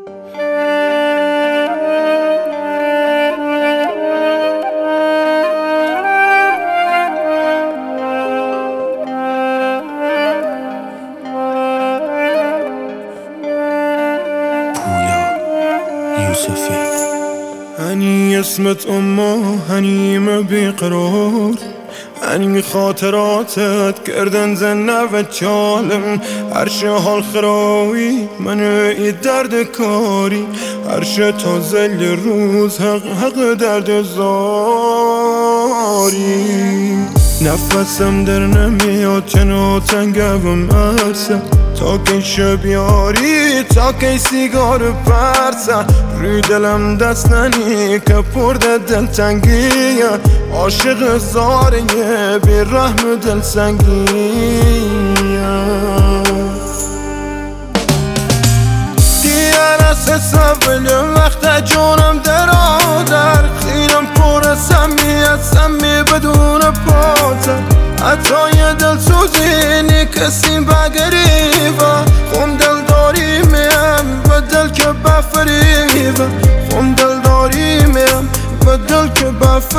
هنی اسمت اما هنیم بیقرار، هنی خاطراتت کردن زنه و چالم. هرشه حال خراوی من ای درد کاری، هرشه تا زل روز حق درد زاری. نفسم در نمیاد چنو تنگم ارسه، تا که شبیاری تا که سیگار پرسه. روی دلم دست ننی که پرده دل تنگیه، عاشق زاره بی رحم دل سنگیه. دیگر از حساب وقت جونم در خیرم پر سمی بدون پاتر. حتی یه دل سوزینی کسی بگریبه، خون دل داری میم بدل که بفریبه. خون دل داری میم بدل که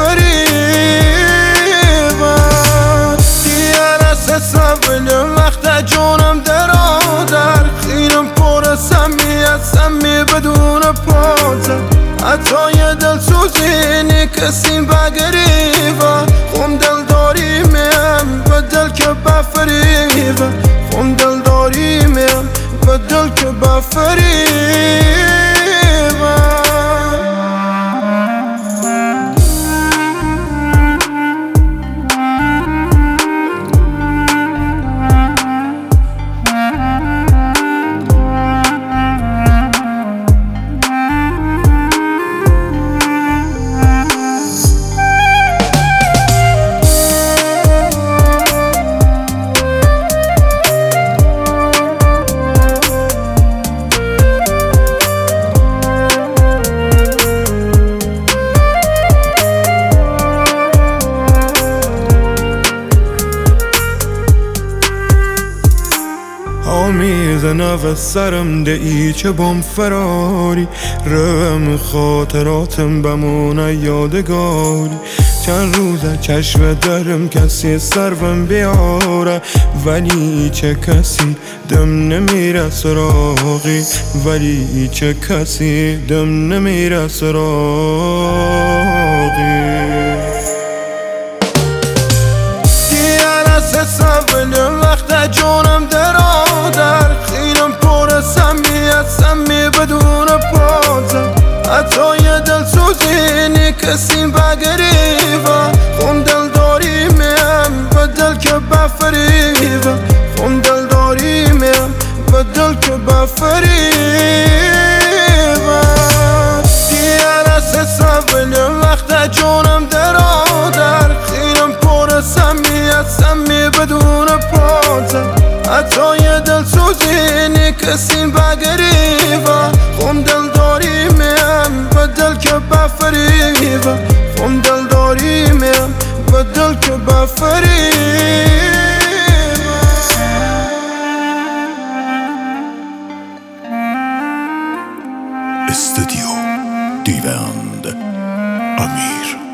بفریبه. دیگر از حساب وقت جونم در خیرم پر سمی بدون پاتر. حتی یه دل سوزینی کسی بگریبه، خون دل داری میم بدل که بفریبه. خون دل داری میم بدل که بفریبه. میزنه و سرم دهی چه بام فراری، رم خاطراتم بمونه یادگاری. چند روزه چشم درم کسی سرم بیاره، ولی چه کسی دم نمیره سراغی. ولی چه کسی دم نمیره سراغی. دیگر از حساب وقت جونم در خیرم پر سمی بدون پاتر. حتی یه دل سوزینی کسی بگریبه، خون دل داری میم بدل که بفریبه. خون دل داری میم بدل که بفریبه. دیگر از حساب وقت جونم در خیرم پر سمی بدون پاتر. حتی یه دل سوزینی کسی بگریبه، خون دل داری میم بدل که بفریبه. خون دل داری میم بدل که بفریبه. استودیو دیوند امیر.